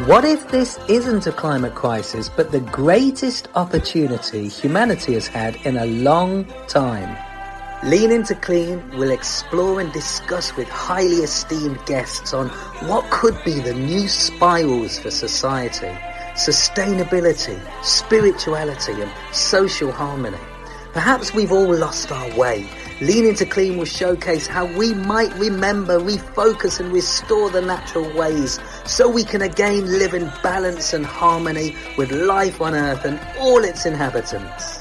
What if this isn't a climate crisis, but the greatest opportunity humanity has had in a long time? Lean Into Clean will explore and discuss with highly esteemed guests on what could be the new spirals for society, sustainability, spirituality and social harmony. Perhaps we've all lost our way. Lean Into Clean will showcase how we might remember, refocus and restore the natural ways so we can again live in balance and harmony with life on Earth and all its inhabitants.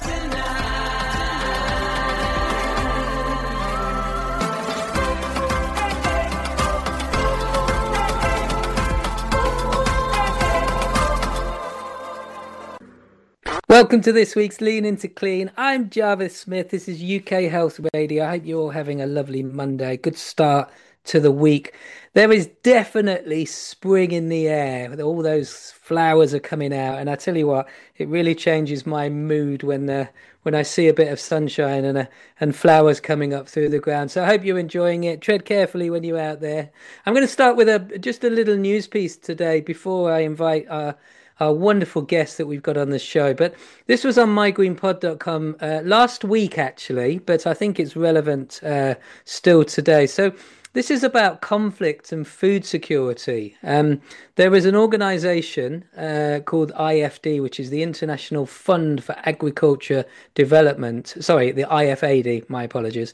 Welcome to this week's Lean Into Clean. I'm Jarvis Smith. This is UK Health Radio. I hope you're all having a lovely Monday. Good start to the week. There is definitely spring in the air. All those flowers are coming out, and I tell you what, it really changes my mood when I see a bit of sunshine and flowers coming up through the ground. So I hope you're enjoying it. Tread carefully when you're out there. I'm going to start with just a little news piece today before I invite our wonderful guest that we've got on the show. But this was on mygreenpod.com last week, actually, but I think it's relevant still today. So this is about conflict and food security. There is an organization called IFD, which is the International Fund for Agriculture Development. Sorry, the IFAD, my apologies.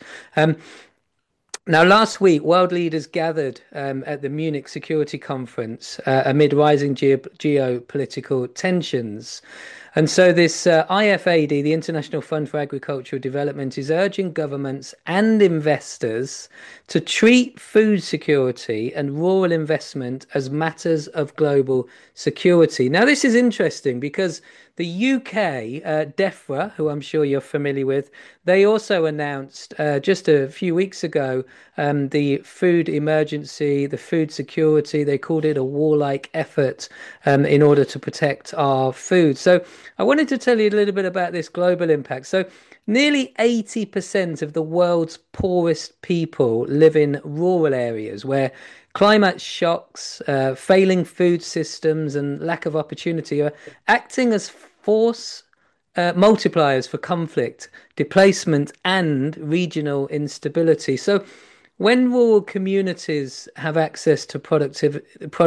Now, last week, world leaders gathered at the Munich Security Conference amid rising geopolitical tensions. And so this IFAD, the International Fund for Agricultural Development, is urging governments and investors to treat food security and rural investment as matters of global security. Now, this is interesting because the UK, DEFRA, who I'm sure you're familiar with, they also announced just a few weeks ago the food emergency, the food security. They called it a warlike effort in order to protect our food. So I wanted to tell you a little bit about this global impact. So nearly 80% of the world's poorest people live in rural areas where climate shocks, failing food systems and lack of opportunity are acting as force multipliers for conflict, displacement and regional instability. So when rural communities have access to productive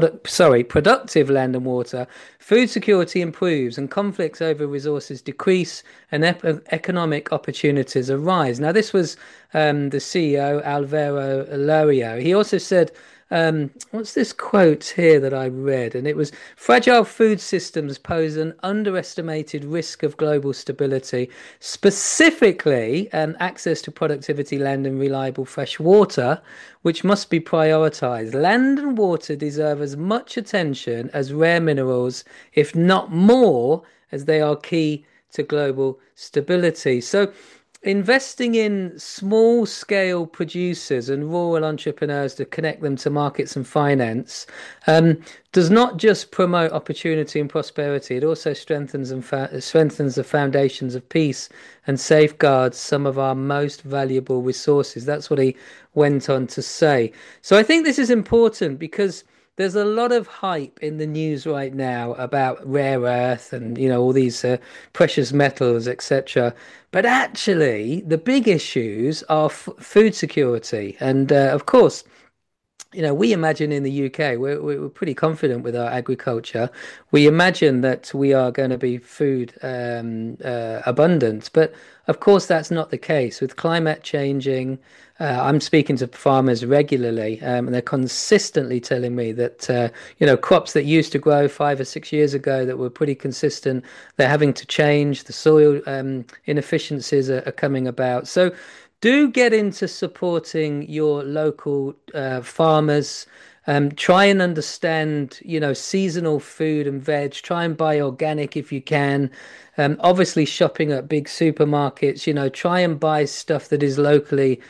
land and water, food security improves and conflicts over resources decrease and economic opportunities arise. Now, this was the CEO, Alvaro Lario. He also said, what's this quote here that I read? And it was, fragile food systems pose an underestimated risk of global stability, specifically access to productivity, land and reliable fresh water, which must be prioritized. Land and water deserve as much attention as rare minerals, if not more, as they are key to global stability. So investing in small-scale producers and rural entrepreneurs to connect them to markets and finance does not just promote opportunity and prosperity, it also strengthens the foundations of peace and safeguards some of our most valuable resources. That's what he went on to say. So I think this is important because there's a lot of hype in the news right now about rare earth and, all these precious metals, etc. But actually, the big issues are food security. And of course, we imagine in the UK, we're pretty confident with our agriculture. We imagine that we are going to be food abundant. But of course, that's not the case. With climate changing, I'm speaking to farmers regularly, and they're consistently telling me that, crops that used to grow 5 or 6 years ago that were pretty consistent, they're having to change. The soil inefficiencies are coming about. So do get into supporting your local farmers. Try and understand, seasonal food and veg. Try and buy organic if you can. Obviously, shopping at big supermarkets, try and buy stuff that is locally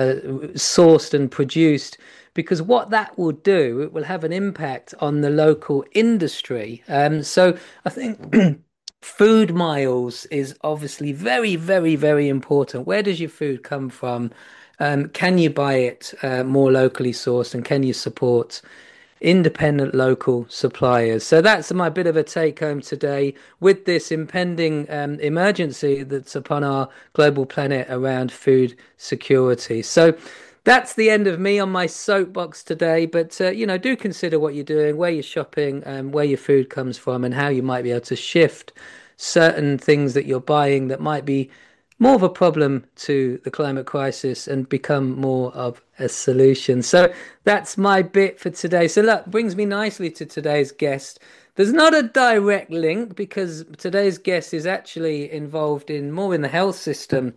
sourced and produced, because what that will do, it will have an impact on the local industry. So I think food miles is obviously very, very, very important. Where does your food come from? Can you buy it more locally sourced, and can you support independent local suppliers. So that's my bit of a take home today with this impending emergency that's upon our global planet around food security. So that's the end of me on my soapbox today. But do consider what you're doing, where you're shopping, where your food comes from, and how you might be able to shift certain things that you're buying that might be more of a problem to the climate crisis and become more of a solution. So that's my bit for today. So that brings me nicely to today's guest. There's not a direct link because today's guest is actually involved in more in the health system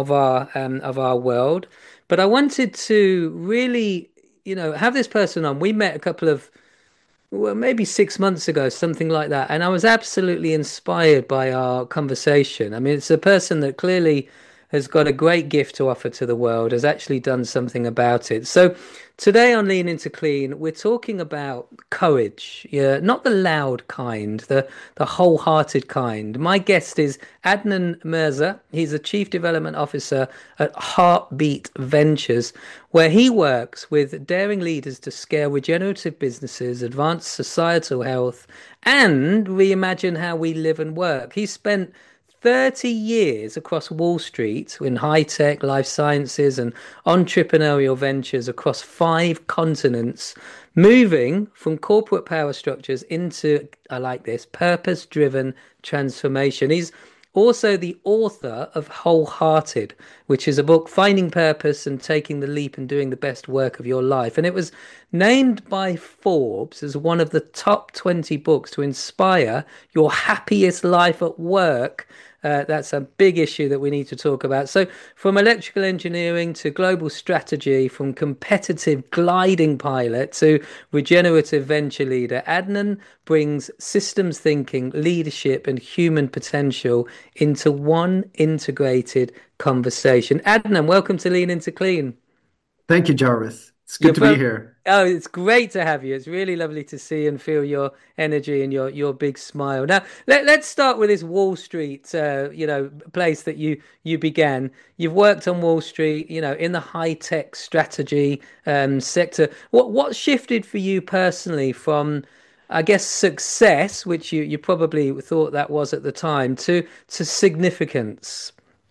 of our world. But I wanted to really, have this person on. We met a couple of well, maybe 6 months ago, something like that. And I was absolutely inspired by our conversation. I mean, it's a person that clearly has got a great gift to offer to the world, has actually done something about it. So today on Lean Into Clean, we're talking about courage. Yeah, not the loud kind, the wholehearted kind. My guest is Adnan Mirza. He's a Chief Development Officer at Heartbeat Ventures, where he works with daring leaders to scale regenerative businesses, advance societal health, and reimagine how we live and work. He spent 30 years across Wall Street in high tech, life sciences, and entrepreneurial ventures across 5 continents, moving from corporate power structures into, I like this, purpose driven transformation. He's also the author of Wholehearted, which is a book finding purpose and taking the leap and doing the best work of your life. And it was named by Forbes as one of the top 20 books to inspire your happiest life at work. That's a big issue that we need to talk about. So, from electrical engineering to global strategy, from competitive gliding pilot to regenerative venture leader, Adnan brings systems thinking, leadership, and human potential into one integrated conversation. Adnan, welcome to Lean Into Clean. Thank you, Jarvis. It's You're good to be from here. Oh, it's great to have you. It's really lovely to see and feel your energy and your big smile. Now, let's start with this Wall Street, place that you began. You've worked on Wall Street, in the high tech strategy sector. What shifted for you personally from, I guess, success, which you probably thought that was at the time, to significance?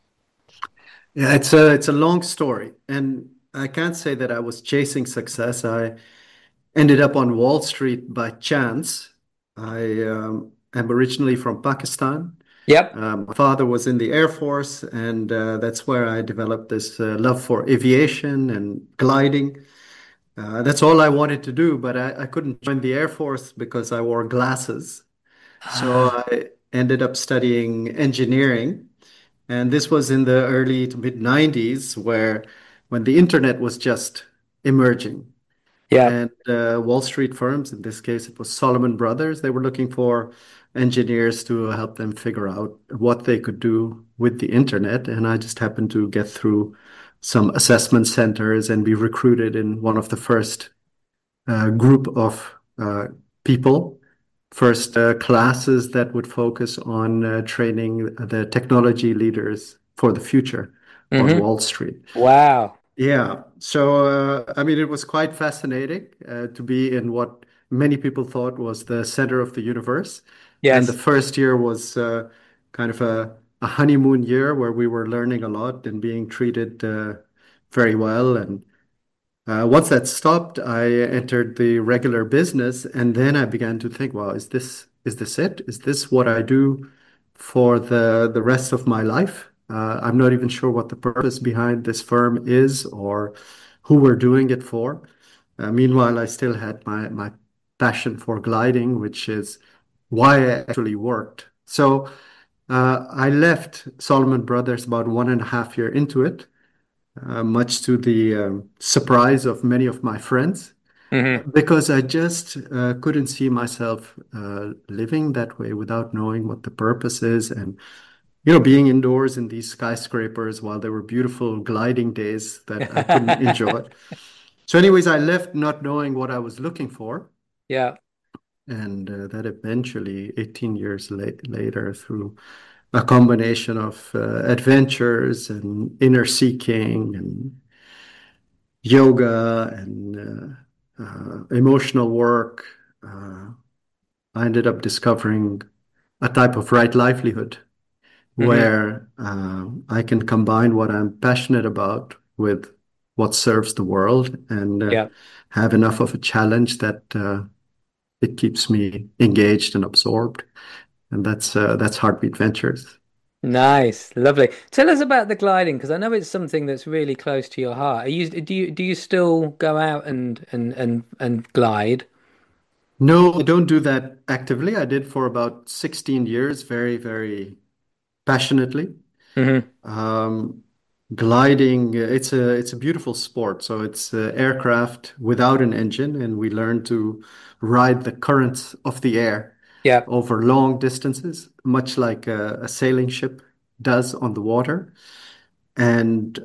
Yeah, it's a long story, and I can't say that I was chasing success. I ended up on Wall Street by chance. I am originally from Pakistan. Yep. My father was in the Air Force, and that's where I developed this love for aviation and gliding. That's all I wanted to do, but I couldn't join the Air Force because I wore glasses. So Ah, I ended up studying engineering. And this was in the early to mid 90s, where when the internet was just emerging. yeah. And Wall Street firms, in this case, it was Solomon Brothers, they were looking for engineers to help them figure out what they could do with the internet. And I just happened to get through some assessment centers and be recruited in one of the first group of people, first classes that would focus on training the technology leaders for the future on Hmm. Wall Street. Wow. Yeah, so I mean, it was quite fascinating to be in what many people thought was the center of the universe. And the Yes. first year was kind of a honeymoon year where we were learning a lot and being treated very well. And once that stopped, I entered the regular business, and then I began to think, well, is this it? Is this what I do for the rest of my life? I'm not even sure what the purpose behind this firm is or who we're doing it for. Meanwhile, I still had my passion for gliding, which is why I actually worked. So I left Solomon Brothers about 1.5 year into it, much to the surprise of many of my friends, Hmm. because I just couldn't see myself living that way without knowing what the purpose is. And, being indoors in these skyscrapers while there were beautiful gliding days that I couldn't enjoy. So, anyways, I left not knowing what I was looking for. Yeah. And that eventually, 18 years later, through a combination of adventures and inner seeking and yoga and emotional work, uh, I ended up discovering a type of right livelihood Hmm. where I can combine what I'm passionate about with what serves the world and Yeah. have enough of a challenge that it keeps me engaged and absorbed. And that's Heartbeat Ventures. Nice, lovely. Tell us about the gliding because I know it's something that's really close to your heart. Do you still go out and glide? No, I don't do that actively. I did for about 16 years, very, very passionately. Hmm. Um, Gliding, it's a beautiful sport. So it's aircraft without an engine, and we learn to ride the currents of the air Yeah. over long distances, much like a sailing ship does on the water. And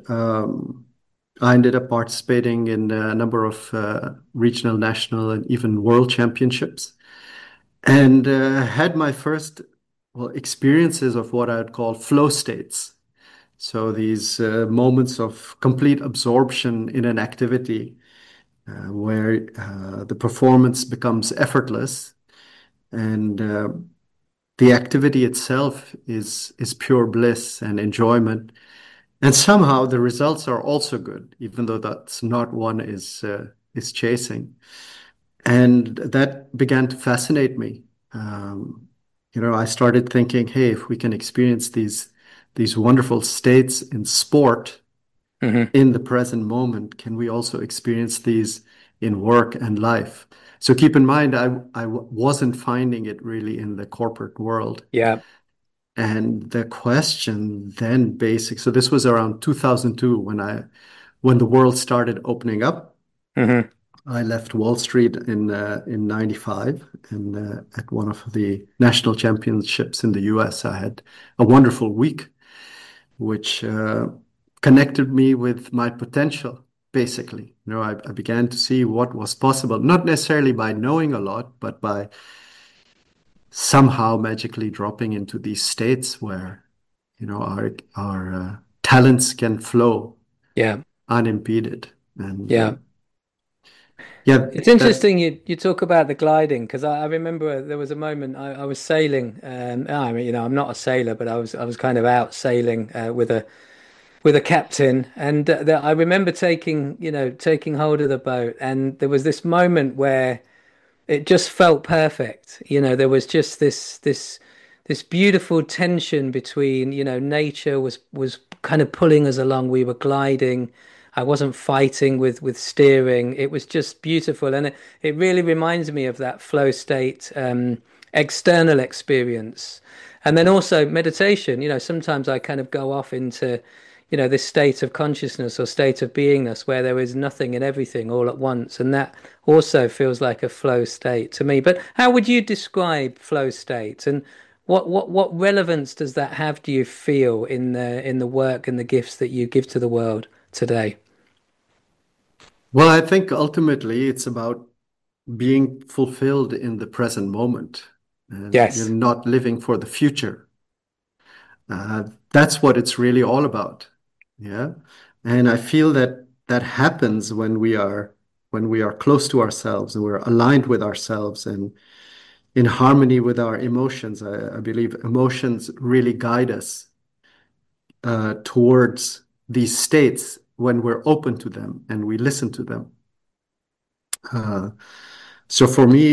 I ended up participating in a number of regional, national, and even world championships, and had my first, well, experiences of what I'd call flow states. So these moments of complete absorption in an activity where the performance becomes effortless and the activity itself is pure bliss and enjoyment. And somehow the results are also good, even though that's not one is chasing. And that began to fascinate me. Um, I started thinking, hey, if we can experience these wonderful states in sport Hmm. in the present moment, can we also experience these in work and life? So keep in mind, I wasn't finding it really in the corporate world. Yeah. And the question then so this was around 2002 when the world started opening up. Hmm. I left Wall Street in '95, and at one of the national championships in the US, I had a wonderful week, which connected me with my potential. Basically, I began to see what was possible, not necessarily by knowing a lot, but by somehow magically dropping into these states where, our talents can flow Yeah. unimpeded. And Yeah. yeah, It's that interesting you talk about the gliding because I remember there was a moment I was sailing. I mean, I'm not a sailor, but I was kind of out sailing with a captain, and I remember taking hold of the boat, and there was this moment where it just felt perfect. There was just this beautiful tension between, nature was kind of pulling us along. We were gliding. I wasn't fighting with steering. It was just beautiful, and it really reminds me of that flow state, external experience, and then also meditation. Sometimes I kind of go off into this state of consciousness or state of beingness where there is nothing and everything all at once. And that also feels like a flow state to me. But how would you describe flow state? And what relevance does that have, do you feel, in the work and the gifts that you give to the world today? Well, I think ultimately it's about being fulfilled in the present moment, and you're Yes. not living for the future. That's what it's really all about. Yeah. And I feel that that happens when we are close to ourselves and we're aligned with ourselves and in harmony with our emotions. I believe emotions really guide us towards these states when we're open to them and we listen to them. Uh, so for me,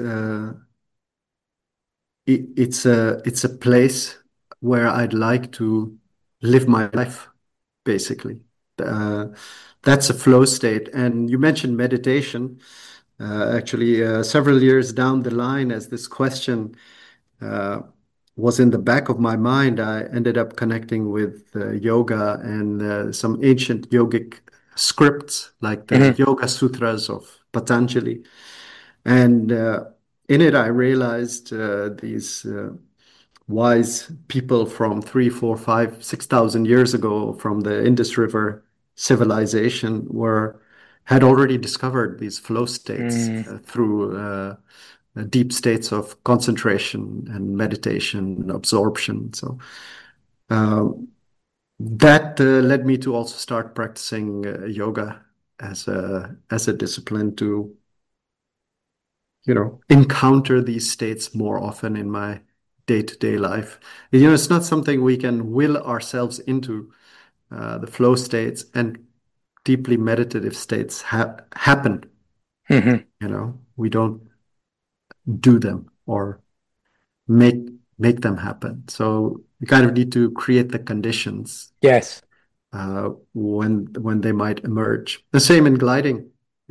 it's a place where I'd like to live my life, basically. Uh, that's a flow state. And you mentioned meditation. Actually, several years down the line, as this question uh, was in the back of my mind, I ended up connecting with yoga and some ancient yogic scripts, like the Hmm. Yoga Sutras of Patanjali. And in it, I realized these wise people from 3, 4, 5, 6,000 years ago from the Indus River civilization had already discovered these flow states Mm. through deep states of concentration and meditation and absorption. So that led me to also start practicing yoga as a discipline too. encounter these states more often in my day-to-day life. It's not something we can will ourselves into. The flow states and deeply meditative states happen. Hmm. We don't do them or make make them happen. So you kind of need to create the conditions when they might emerge. The same in gliding.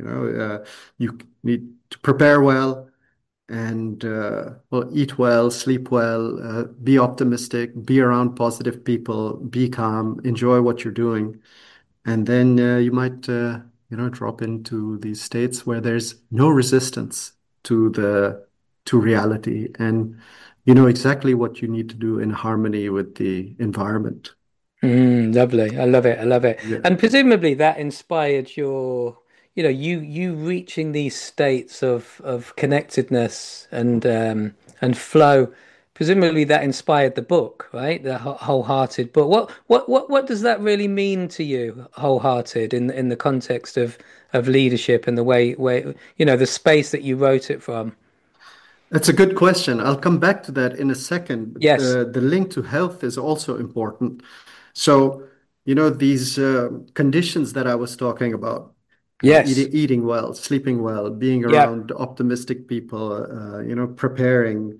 You need to prepare well and well, eat well, sleep well, be optimistic, be around positive people, be calm, enjoy what you're doing, and then you might drop into these states where there's no resistance to reality, and you know exactly what you need to do in harmony with the environment. Lovely. I love it. I love it. Yeah. And presumably that inspired you reaching these states of connectedness and flow. Presumably that inspired the book, right? The wholehearted book. What does that really mean to you, wholehearted, in the context of leadership and the way the space that you wrote it from? That's a good question. I'll come back to that in a second. But Yes. the link to health is also important. So, these conditions that I was talking about, Yes. eating well, sleeping well, being Yeah. around optimistic people, preparing,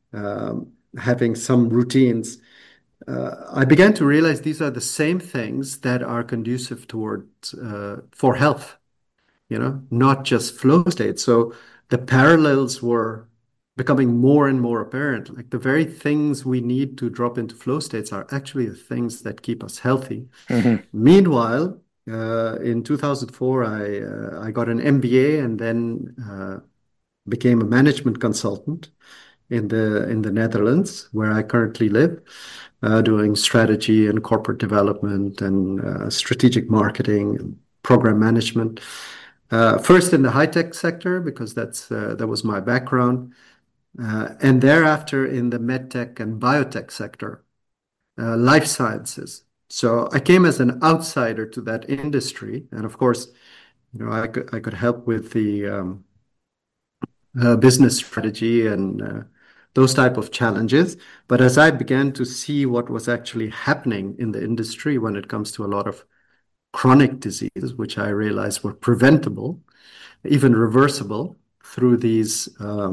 having some routines. I began to realize these are the same things that are conducive towards for health, not just flow state. So the parallels were becoming more and more apparent. Like the very things we need to drop into flow states are actually the things that keep us healthy. Hmm. Meanwhile, in 2004, I got an MBA and then became a management consultant in the Netherlands, where I currently live, doing strategy and corporate development and strategic marketing and program management. First in the high tech sector because that was my background, and thereafter in the med tech and biotech sector, life sciences. So I came as an outsider to that industry, and of course, I could help with the business strategy and those type of challenges. But as I began to see what was actually happening in the industry when it comes to a lot of chronic diseases, which I realized were preventable, even reversible through these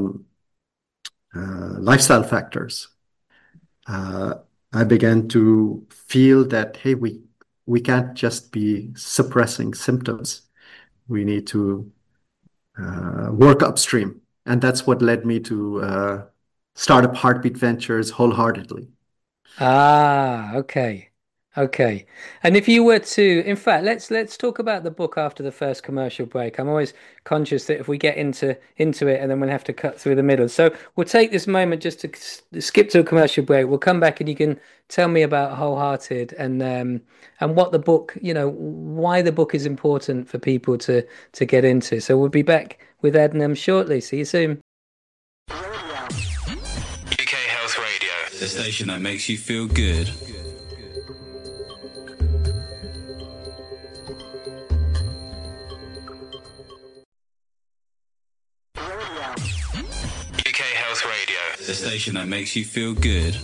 lifestyle factors, uh, I began to feel that, hey, we can't just be suppressing symptoms. We need to work upstream. And that's what led me to start up Heartbeat Ventures wholeheartedly. Ah, okay. Okay. And if you were to, in fact, let's talk about the book after the first commercial break. I'm always conscious that if we get into it and then we'll have to cut through the middle. So we'll take this moment just to skip to a commercial break. We'll come back and you can tell me about Wholehearted and what the book, why the book is important for people to get into. So we'll be back with Adnan shortly. See you soon. UK Health Radio, the station that makes you feel good. UK Health Radio, the station that makes you feel good.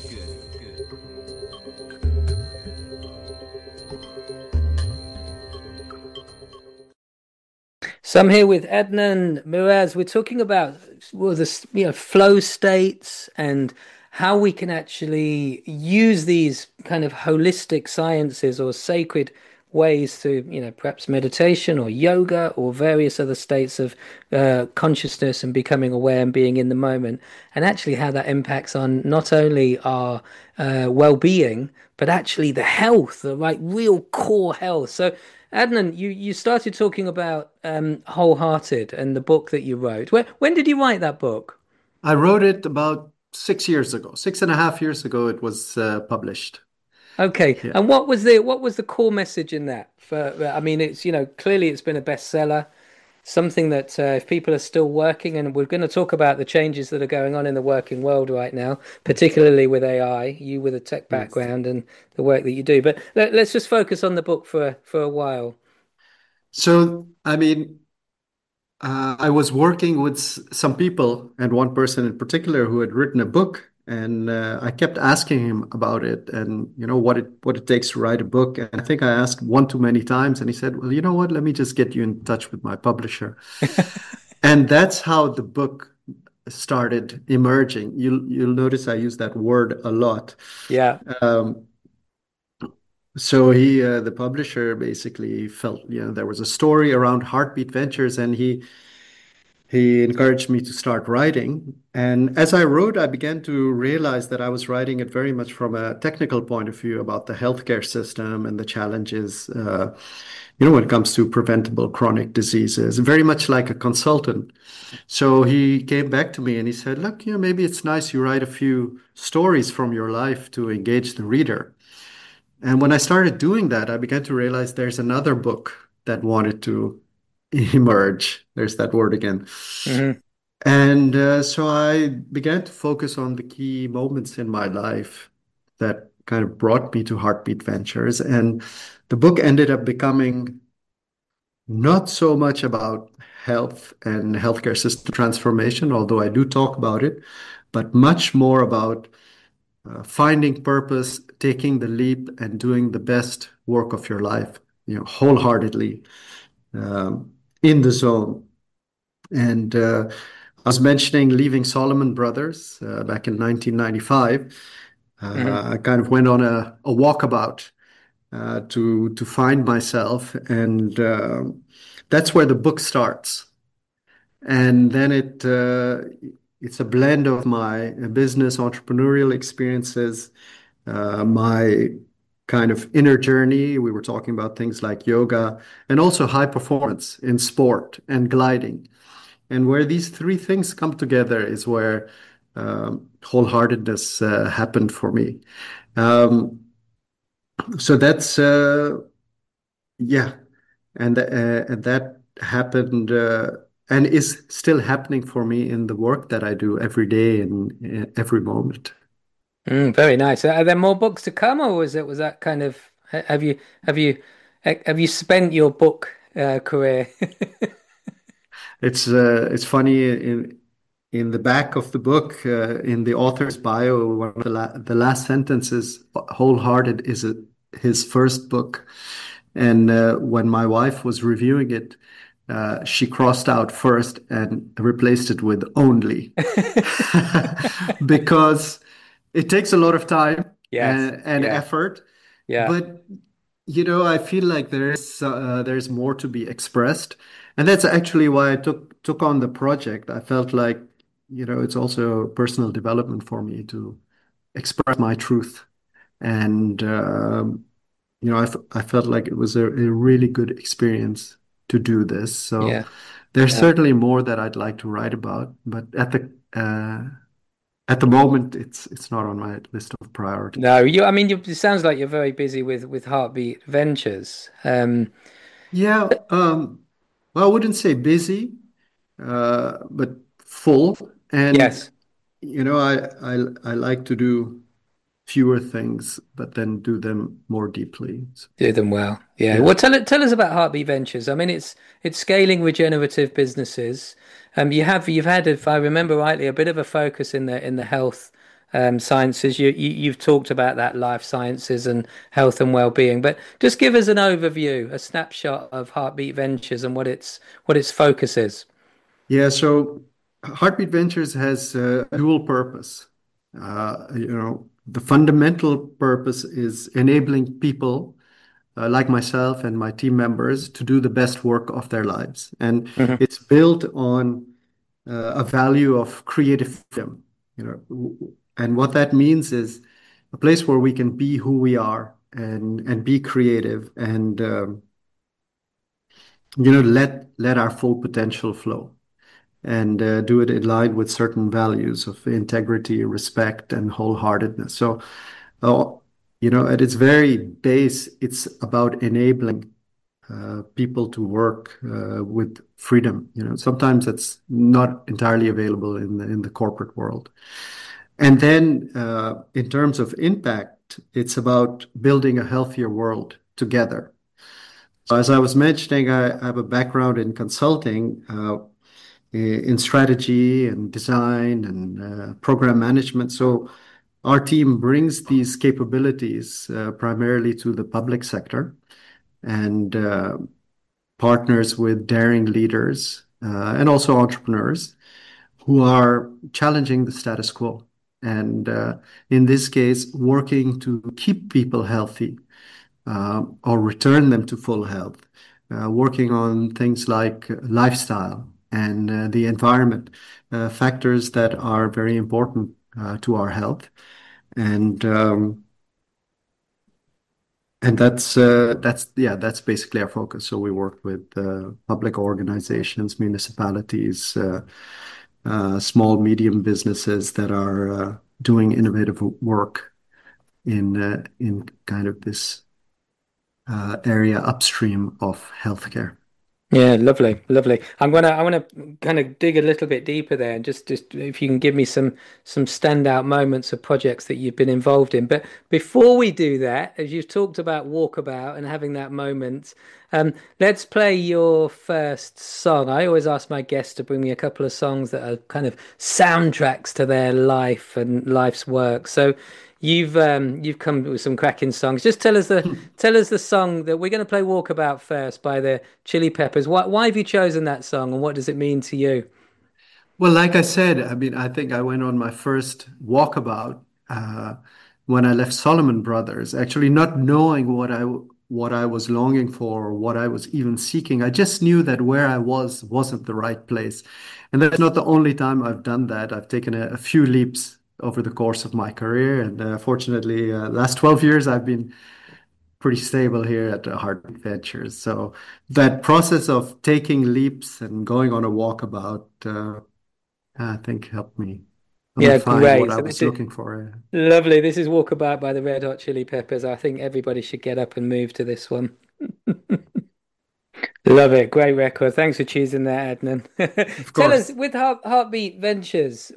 So I'm here with Adnan Miraz. We're talking about the flow states and how we can actually use these kind of holistic sciences or sacred ways through perhaps meditation or yoga or various other states of consciousness and becoming aware and being in the moment, and actually how that impacts on not only our well-being but actually the health, the real core health. So Adnan, you started talking about Wholehearted and the book that you wrote. When did you write that book? I wrote it about 6 years ago, 6.5 years ago, it was published. Okay, Yeah. and what was the core message in that? I mean, it's clearly it's been a bestseller, something that if people are still working, and we're going to talk about the changes that are going on in the working world right now, particularly with AI. You with a tech Yes. background and the work that you do, but let's just focus on the book for a while. So, I mean, I was working with some people, and one person in particular who had written a book, and I kept asking him about it, and what it takes to write a book. And I think I asked one too many times, and he said, "Well, you know what? Let me just get you in touch with my publisher." And that's how the book started emerging. You'll notice I use that word a lot. Yeah. Um, so the publisher, basically felt, there was a story around Heartbeat Ventures, and he encouraged me to start writing. And as I wrote, I began to realize that I was writing it very much from a technical point of view about the healthcare system and the challenges, when it comes to preventable chronic diseases, very much like a consultant. So he came back to me and he said, "Look, maybe it's nice you write a few stories from your life to engage the reader." And when I started doing that, I began to realize there's another book that wanted to emerge. There's that word again. Hmm. And so I began to focus on the key moments in my life that kind of brought me to Heartbeat Ventures. And the book ended up becoming not so much about health and healthcare system transformation, although I do talk about it, but much more about finding purpose, taking the leap, and doing the best work of your life, wholeheartedly, in the zone. And I was mentioning leaving Solomon Brothers back in 1995. Hmm. I kind of went on a walkabout to find myself, and that's where the book starts. And then it's a blend of my business entrepreneurial experiences, my kind of inner journey. We were talking about things like yoga and also high performance in sport and gliding. And where these three things come together is where wholeheartedness happened for me. Um, so that's yeah, and that happened and is still happening for me in the work that I do every day and every moment. Very nice. Are there more books to come, or was that kind of have you have you spent your book career? It's funny in the back of the book, in the author's bio, one of the last sentences, "Wholehearted is his first book." And when my wife was reviewing it, she crossed out first and replaced it with only, because it takes a lot of time Yes. and Yeah. effort. Yeah. But I feel like there's more to be expressed, and that's actually why I took on the project. I felt like, it's also personal development for me to express my truth, and I felt like it was a really good experience to do this. So Yeah. there's Yeah. certainly more that I'd like to write about, but at the moment, it's not on my list of priorities. No, I mean, it sounds like you're very busy with Heartbeat Ventures. Yeah, well, I wouldn't say busy, but full. And Yes. I like to do fewer things, but then do them more deeply. So, Do them well. Yeah. yeah. Well, tell us about Heartbeat Ventures. I mean, it's scaling regenerative businesses. You've had, if I remember rightly, a bit of a focus in the health sciences. You've talked about that life sciences and health and well-being, but just give us an overview, a snapshot of Heartbeat Ventures and what its focus is. Yeah, so Heartbeat Ventures has a dual purpose. The fundamental purpose is enabling people like myself and my team members to do the best work of their lives. And Hmm. it's built on a value of creative freedom, and what that means is a place where we can be who we are and be creative and let our full potential flow and do it in line with certain values of integrity, respect, and wholeheartedness. So, uh, at its very base, it's about enabling people to work with freedom. Sometimes that's not entirely available in the corporate world. And then, in terms of impact, it's about building a healthier world together. As I was mentioning, I have a background in consulting, in strategy and design and program management. So our team brings these capabilities primarily to the public sector and partners with daring leaders and also entrepreneurs who are challenging the status quo. And in this case, working to keep people healthy or return them to full health, working on things like lifestyle and the environment, factors that are very important to our health. And that's basically our focus. So we work with public organizations, municipalities, small, medium businesses that are doing innovative work in kind of this area upstream of healthcare. Yeah, lovely, lovely. I want to kind of dig a little bit deeper there, and just if you can give me some standout moments of projects that you've been involved in. But before we do that, as you've talked about walkabout and having that moment, let's play your first song. I always ask my guests to bring me a couple of songs that are kind of soundtracks to their life and life's work. So you've come with some cracking songs. Just tell us the song that we're going to play Walkabout first by the Chili Peppers. Why have you chosen that song and what does it mean to you? Well, like I said, I mean, I think I went on my first walkabout when I left Solomon Brothers, actually not knowing what I was longing for or what I was even seeking. I just knew that where I was wasn't the right place. And that's not the only time I've done that. I've taken a few leaps over the course of my career, and fortunately, last 12 years I've been pretty stable here at Heartbeat Ventures. So that process of taking leaps and going on a walkabout, I think helped me Yeah, find what great. I So this was is looking for. lovely. This is Walkabout by the Red Hot Chili Peppers. I think everybody should get up and move to this one. Love it. Great record. Thanks for choosing that, Adnan. Of Tell us, course. with Heartbeat Ventures,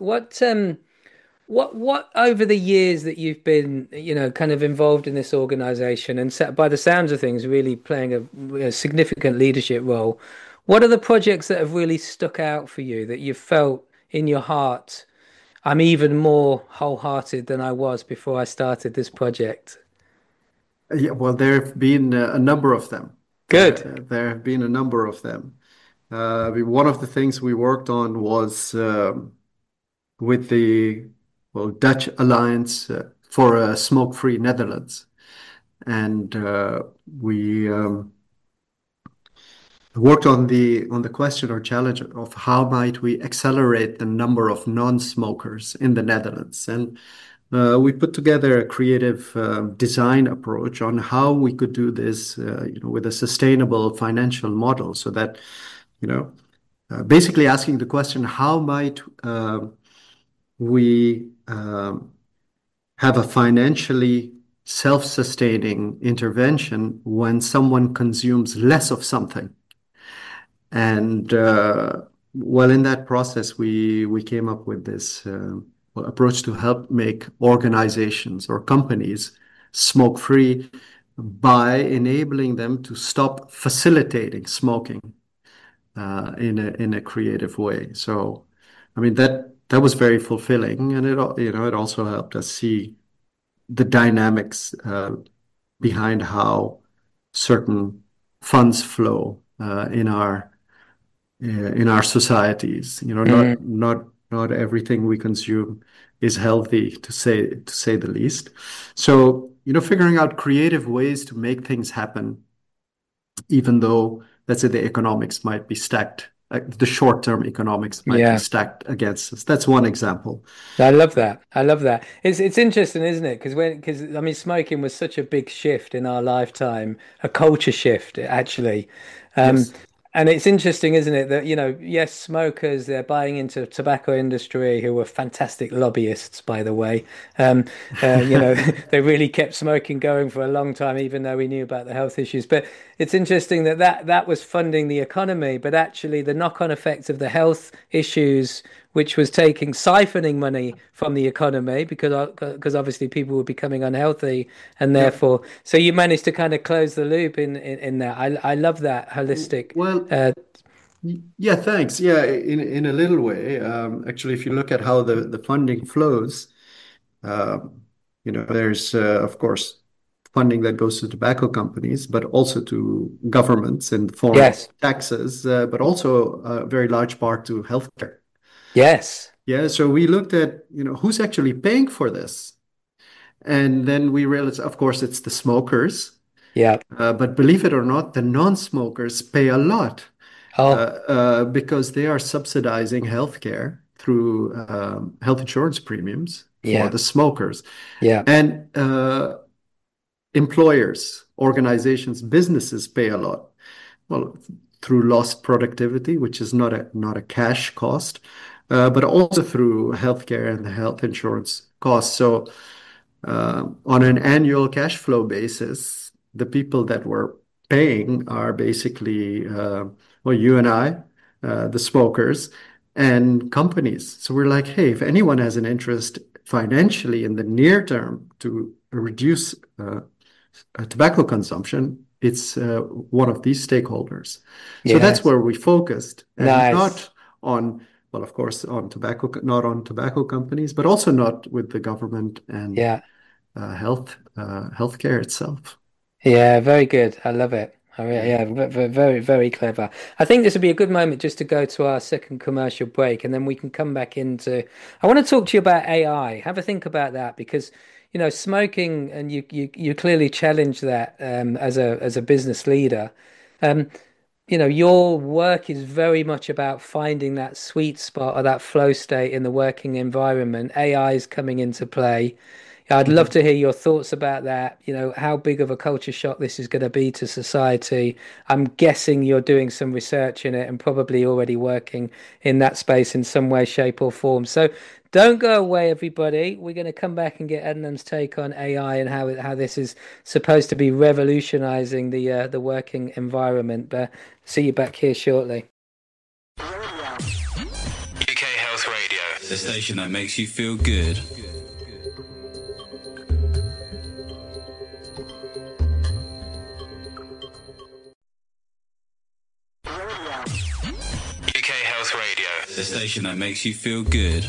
what over the years that you've been, kind of involved in this organization and by the sounds of things, really playing a significant leadership role, what are the projects that have really stuck out for you that you've felt in your heart? I'm even more wholehearted than I was before I started this project. Yeah, well, there have been a number of them. Good. There have been a number of them. One of the things we worked on was with the Dutch Alliance for a Smoke-Free Netherlands, and we worked on the question or challenge of how might we accelerate the number of non-smokers in the Netherlands. And we put together a creative design approach on how we could do this, with a sustainable financial model, so that, basically asking the question, how might we have a financially self-sustaining intervention when someone consumes less of something? And well, in that process, we came up with this approach to help make organizations or companies smoke free by enabling them to stop facilitating smoking in a creative way. So, I mean, that was very fulfilling, and it also helped us see the dynamics behind how certain funds flow in our societies. Not everything we consume is healthy, to say the least. So, figuring out creative ways to make things happen, even though, let's say, the economics might be stacked, like the short-term economics might be Yeah. stacked against us. That's one example. I love that. I love that. It's interesting, isn't it? Because I mean, smoking was such a big shift in our lifetime, a culture shift, actually. Um, Yes. and it's interesting, isn't it, that, yes, smokers, they're buying into tobacco industry who were fantastic lobbyists, by the way. Um, they really kept smoking going for a long time, even though we knew about the health issues. But it's interesting that was funding the economy, but actually the knock-on effects of the health issues which was taking siphoning money from the economy because obviously people were becoming unhealthy and Yeah. therefore so you managed to kind of close the loop in that. I love that holistic. Well, Uh, yeah, thanks. Yeah, in a little way. Actually, if you look at how the funding flows, um, there's of course funding that goes to tobacco companies, but also to governments in the form of yes, taxes, but also a very large part to healthcare. yes, Yeah, so we looked at, who's actually paying for this. And then we realized, of course, it's the smokers. yeah. But believe it or not, the non-smokers pay a lot Oh, because they are subsidizing healthcare through health insurance premiums for yeah, the smokers. yeah, And employers, organizations, businesses pay a lot. Well, through lost productivity, which is not a cash cost, but also through healthcare and the health insurance costs. So on an annual cash flow basis, the people that were paying are basically, well, you and I, the smokers, and companies. So we're like, hey, if anyone has an interest financially in the near term to reduce tobacco consumption, it's one of these stakeholders. So that's yes. where we focused, and Nice. not on, well, of course, on tobacco, not on tobacco companies, but also not with the government and Yeah. healthcare itself. Yeah, very good. I love it. Yeah. Yeah, very, very clever. I think this would be a good moment just to go to our second commercial break, and then we can come back into. I want to talk to you about AI. Have a think about that because, smoking, and you clearly challenge that as a business leader. Um, your work is very much about finding that sweet spot or that flow state in the working environment. AI is coming into play. I'd love Mhm. to hear your thoughts about that. How big of a culture shock this is going to be to society. I'm guessing you're doing some research in it and probably already working in that space in some way, shape, or form. So don't go away, everybody. We're going to come back and get Adnan's take on AI and how this is supposed to be revolutionizing the working environment. But see you back here shortly. UK Health Radio, the station that makes you feel good. UK Health Radio, the station that makes you feel good.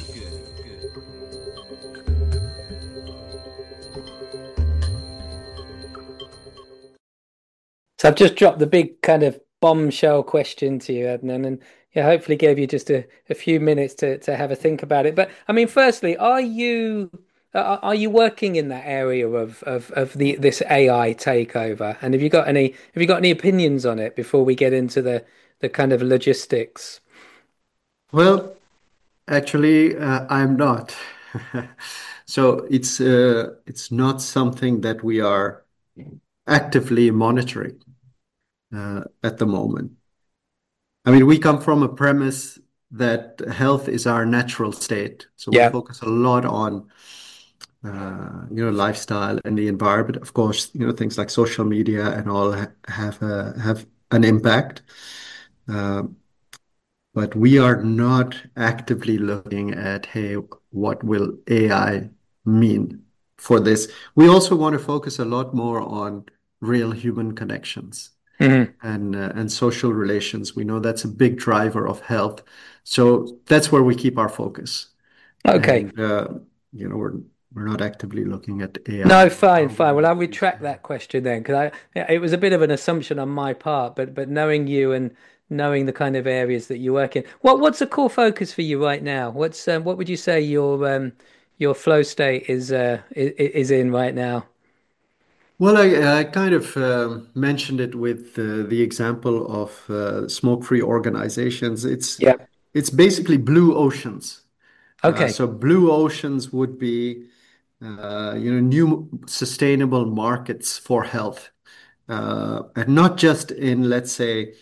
So I've just dropped the big kind of bombshell question to you, Adnan, and yeah, hopefully gave you just a few minutes to have a think about it. But I mean, firstly, are you working in that area of this AI takeover? And have you got any opinions on it before we get into the kind of logistics? Well, actually, I'm not. So it's not something that we are actively monitoring at the moment. I mean, we come from a premise that health is our natural state. So we Yeah. focus a lot on lifestyle and the environment. Of course, things like social media and all have an impact. Uh, but we are not actively looking at, hey, what will AI mean for this? We also want to focus a lot more on real human connections Mhm. and social relations. We know that's a big driver of health. So that's where we keep our focus. Okay. And we're not actively looking at AI. No, fine, How will fine. Well, it I'll reduce retract that question then, because yeah, it was a bit of an assumption on my part, but knowing you and knowing the kind of areas that you work in, what's a core focus for you right now? What would you say your flow state is in right now? Well, I kind of mentioned it with the example of smoke-free organizations. Yeah. It's basically blue oceans. Okay. So blue oceans would be new sustainable markets for health, and not just in, let's say,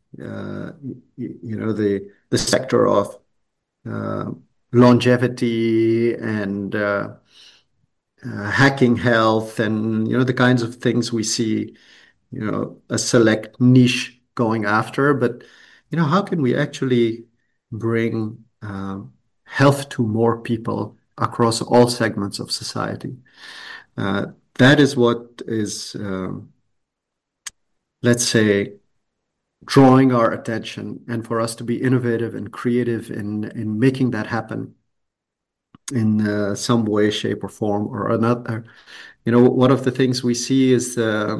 the sector of uh, longevity and hacking health, and the kinds of things we see, a select niche going after. But how can we actually bring health to more people across all segments of society. That is what is, let's say, drawing our attention, and for us to be innovative and creative in making that happen in some way, shape, or form or another. One of the things we see is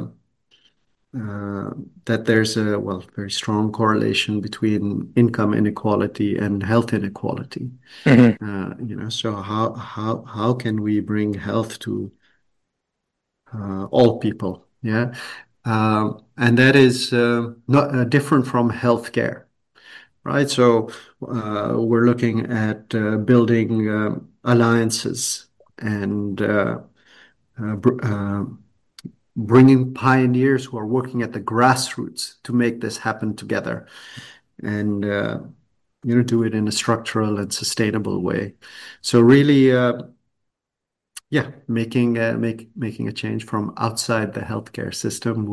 uh, that there's a very strong correlation between income inequality and health inequality. Hmm. So how can we bring health to all people? Yeah, and that is not different from healthcare, right? So we're looking at building alliances and uh, br bringing pioneers who are working at the grassroots to make this happen together and do it in a structural and sustainable way. So really, yeah, making a change from outside the healthcare system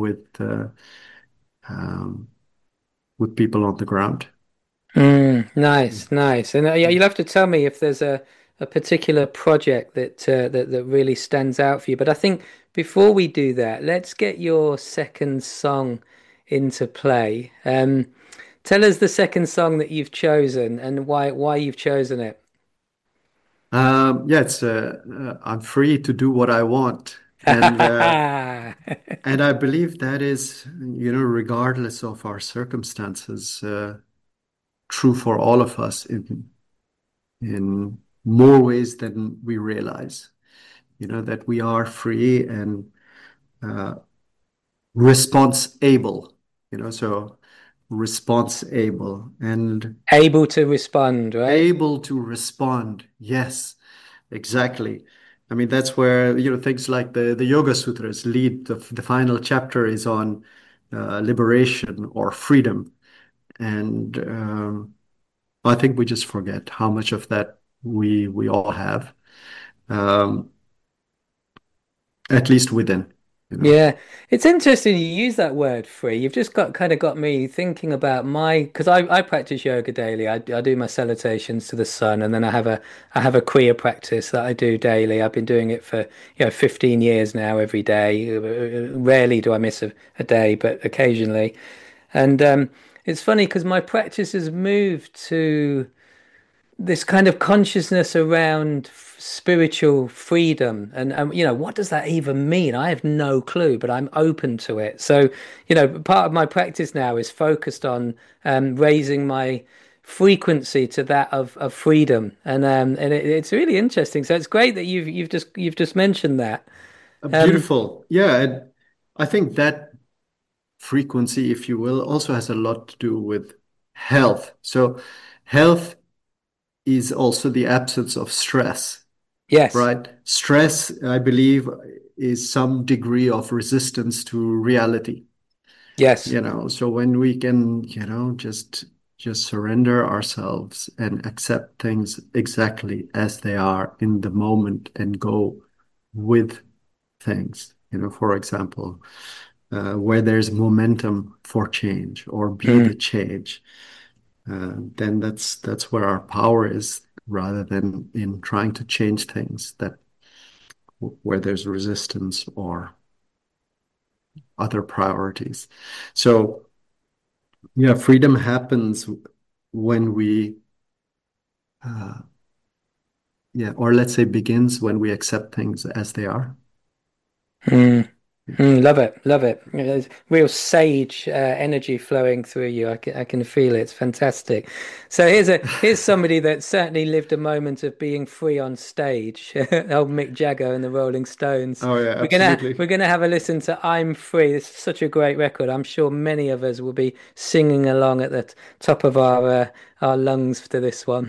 um, with people on the ground. Nice, nice. And yeah, you'll have to tell me if there's a particular project that really stands out for you. But I think before we do that, let's get your second song into play. Tell us the second song that you've chosen and why you've chosen it. Yeah, it's I'm free to do what I want, and I believe that is, regardless of our circumstances, true for all of us in more ways than we realize. That we are free and uh, response able. So response able and Able to respond, right? able to respond. Yes, exactly. I mean, that's where, things like the Yoga Sutras lead. The final chapter is on liberation or freedom. And I think we just forget how much of that we all have, um, at least within, you know. Yeah, it's interesting you use that word free. You've just got me thinking about because I practice yoga daily. I do my salutations to the sun, and then I have a Kriya practice that I do daily. I've been doing it for 15 years now, every day. Rarely do I miss a day, but occasionally. And it's funny because my practice has moved to this kind of consciousness around spiritual freedom and what does that even mean? I have no clue, but I'm open to it. So part of my practice now is focused on raising my frequency to that of freedom, and it's really interesting. So it's great that you've just mentioned that. um Beautiful. Yeah, and I think that frequency, if you will, also has a lot to do with health. So health is also the absence of stress, yes, right? Stress, I believe, is some degree of resistance to reality. yes. So when we can, just surrender ourselves and accept things exactly as they are in the moment and go with things, for example, where there's momentum for change or be Mm, the change, then that's where our power is rather than in trying to change things that where there's resistance or other priorities. So yeah, freedom happens when we, uh, yeah, or let's say begins when we accept things as they are. mm. Love it, love it. There's real sage energy flowing through you. I can feel it. It's fantastic. So here's somebody that certainly lived a moment of being free on stage. Old Mick Jagger and the Rolling Stones. Oh yeah, We're absolutely. gonna have a listen to "I'm Free." It's such a great record. I'm sure many of us will be singing along at the top of our lungs to this one.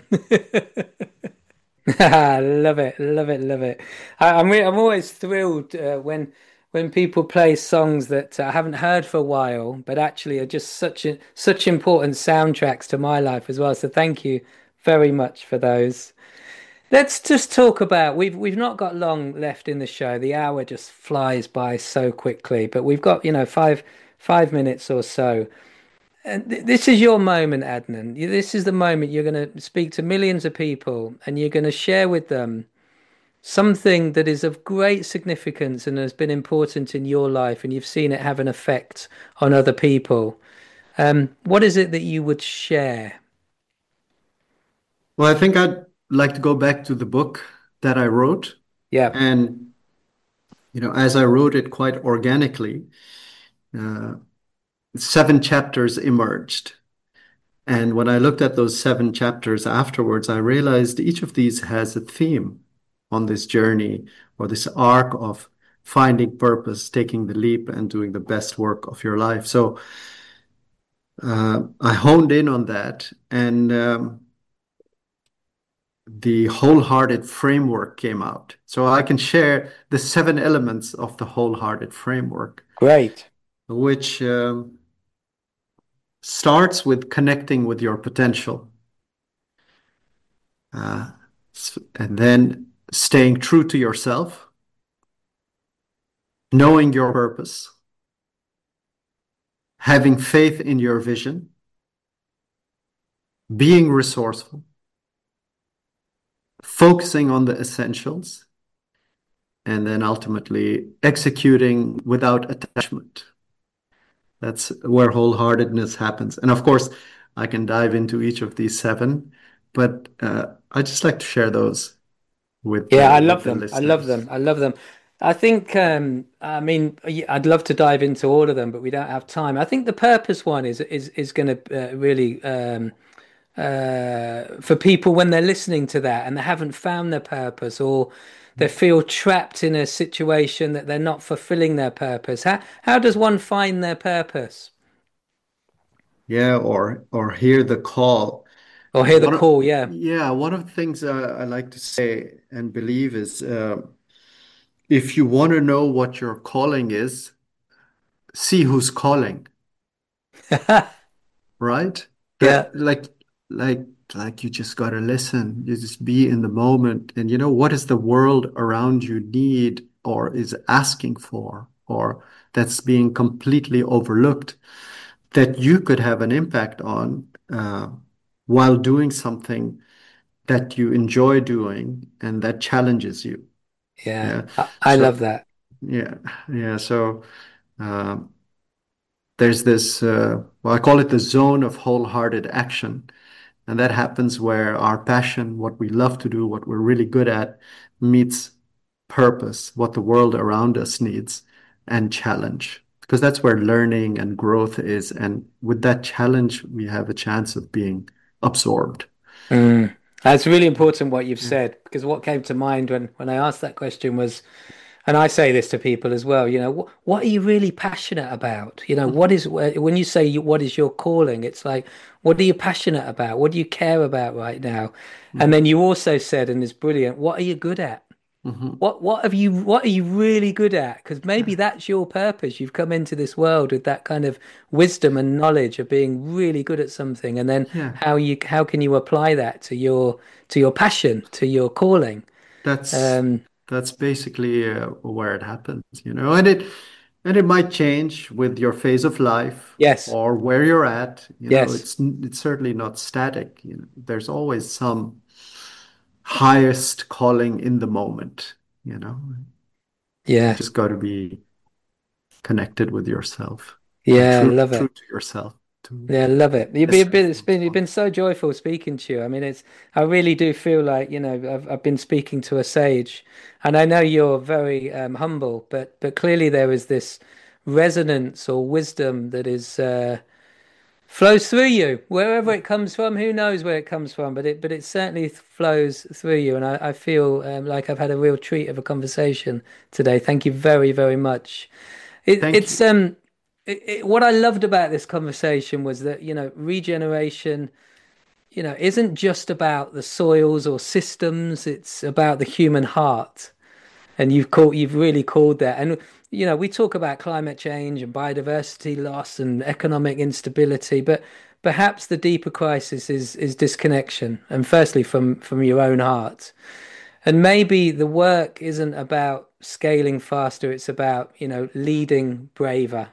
Love it, love it, love it. I'm always thrilled when people play songs that I haven't heard for a while, but actually are just such important soundtracks to my life as well. So thank you very much for those. Let's just talk about we've not got long left in the show. The hour just flies by so quickly, but we've got 5 minutes or so. And this is your moment, Adnan. This is the moment you're going to speak to millions of people and you're going to share with them something that is of great significance and has been important in your life, and you've seen it have an effect on other people. What is it that you would share? Well, I think I'd like to go back to the book that I wrote. Yeah, And, as I wrote it quite organically, uh, 7 chapters emerged. And when I looked at those 7 chapters afterwards, I realized each of these has a theme on this journey or this arc of finding purpose, taking the leap, and doing the best work of your life. So I honed in on that, and the wholehearted framework came out. So I can share the 7 elements of the wholehearted framework, great. which starts with connecting with your potential, uh, and then staying true to yourself, knowing your purpose, having faith in your vision, being resourceful, focusing on the essentials, and then ultimately executing without attachment. That's where wholeheartedness happens. And of course, I can dive into each of these 7, but I just like to share those Yeah, I with love the them. I love listeners. them. I love them. I think, I mean, I'd love to dive into all of them, but we don't have time. I think the purpose one is going to really for people when they're listening to that and they haven't found their purpose or they feel trapped in a situation that they're not fulfilling their purpose. How does one find their purpose Yeah, or hear the call. or hear the call? Yeah. One of the things I like to say and believe is if you want to know what your calling is, see who's calling, right? Yeah. That like like you just gotta listen. You just be in the moment, and what does the world around you need or is asking for, or that's being completely overlooked that you could have an impact on while doing something that you enjoy doing and that challenges you. Yeah. Yeah. I love So that. yeah, yeah. So um, there's this, well, I call it the zone of wholehearted action. And that happens where our passion, what we love to do, what we're really good at, meets purpose, what the world around us needs, and challenge. Because that's where learning and growth is. And with that challenge, we have a chance of being absorbed. Mm. That's really important what you've Yeah. said because what came to mind when I asked that question was, and I say this to people as well, what are you really passionate about? What Mhm. is when you say what is your calling? It's like, what are you passionate about? What do you care about right now? And then Mhm. you also said, and it's brilliant, what are you good at? Mhm. What are you really good at? Because maybe that's your purpose. You've come into this world with that kind of wisdom and knowledge of being really good at something, and then Yeah. how can you apply that to your passion, to your calling? That's Um, that's basically where it happens, and it might change with your phase of life yes, or where you're at. yes, It's certainly not static. There's always some highest calling in the moment. You know, yeah, just got to be connected with yourself and yeah, true love true it. to yourself to Yeah, love it. essence of what's You've going. been so joyful speaking to you. I mean, I really do feel like, I've been speaking to a sage, and I know you're very humble, but clearly there is this resonance or wisdom that is flows through you, wherever it comes from. Who knows where it comes from, but it certainly flows through you, and I feel like I've had a real treat of a conversation today. Thank you very, very much. It, Thank it's you. what I loved about this conversation was that, regeneration, isn't just about the soils or systems, it's about the human heart. And you've really called that. And, we talk about climate change and biodiversity loss and economic instability, but perhaps the deeper crisis is disconnection. And firstly, from your own heart. And maybe the work isn't about scaling faster, it's about, leading braver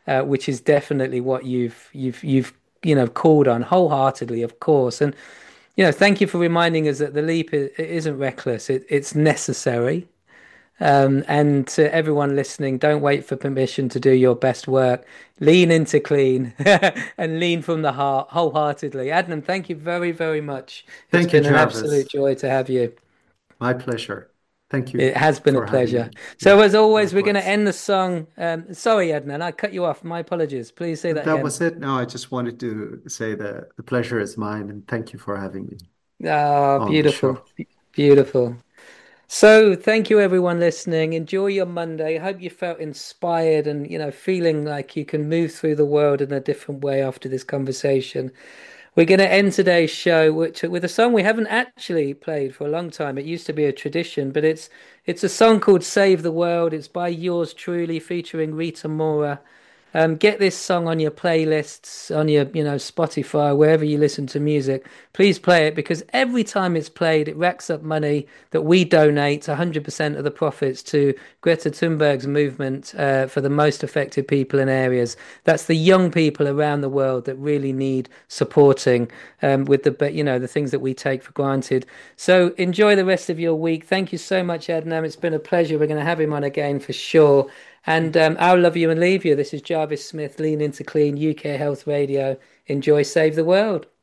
which is definitely what you've called on wholeheartedly, of course. And thank you for reminding us that the leap it isn't reckless; it's necessary. And to everyone listening, don't wait for permission to do your best work. Lean into clean and lean from the heart wholeheartedly. Adnan, thank you very, very much. It's Thank you, been an absolute Jarvis. joy to have you. My pleasure. Thank you It has been a for having pleasure. me. So, Yeah, as always, we're going to likewise. end the song. Sorry, Adnan, I cut you off. My apologies. Please say that That again. was it. No, I just wanted to say that the pleasure is mine, and thank you for having me Ah, on the beautiful. show. Beautiful. So, thank you everyone listening. Enjoy your Monday. I hope you felt inspired and, feeling like you can move through the world in a different way after this conversation. We're going to end today's show with a song we haven't actually played for a long time. It used to be a tradition, but it's a song called Save the World. It's by yours truly, featuring Rita Mora. Get this song on your playlists, on your, Spotify, wherever you listen to music. Please play it because every time it's played, it racks up money that we donate 100% of the profits to Greta Thunberg's movement for the most affected people in areas. That's the young people around the world that really need supporting with the things that we take for granted. So enjoy the rest of your week. Thank you so much, Adnam. It's been a pleasure. We're going to have him on again for sure. And I'll love you and leave you. This is Jarvis Smith, Lean Into Clean, UK Health Radio. Enjoy Save the World.